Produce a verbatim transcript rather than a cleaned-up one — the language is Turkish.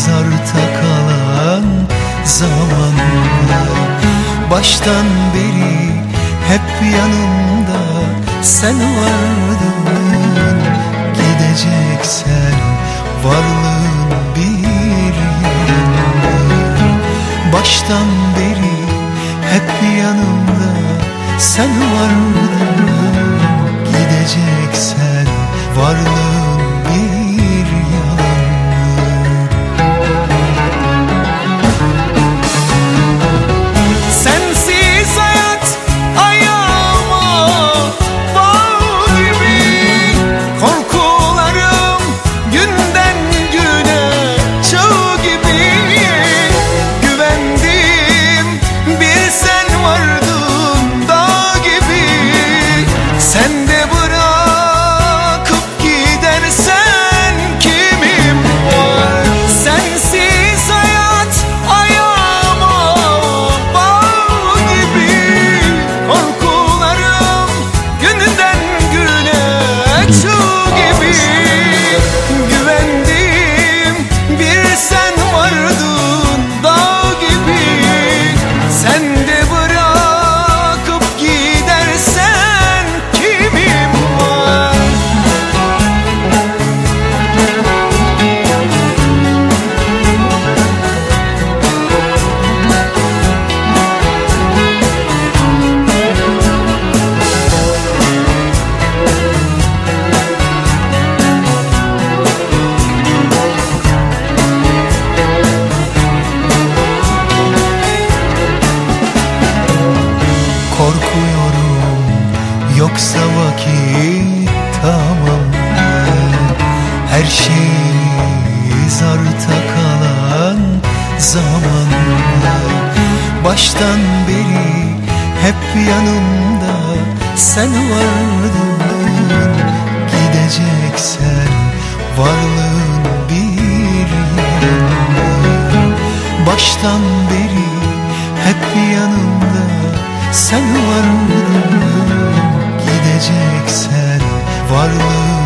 arta kalan zamanlar. Baştan beri hep yanımda sen vardın. Gideceksen varlığın bir yanımda. Baştan beri hep yanımda sen vardın. Gideceksen varlığın bir yalan. Sensiz hayat ayağıma bağ gibi, korkularım günden güne çığ gibi. Güvendim bir sen vardın dağ gibi. Sen de bırakıp gidersen kimim var? Sensiz hayat ayağıma bağ gibi, korkularım günden güne çığ gibi. Güvendim bir sen vardın dağ gibi. Sen de bırakıp gidersen kimim var? Korkuyorum yoksa vakit tamam mı? Her şeyimiz arta kalan zamanlar. Baştan beri hep yanımda sen vardın. Gideceksen varlığın bir yanımda. Baştan beri hep yanımda sen vardın. Gideceksen varlığın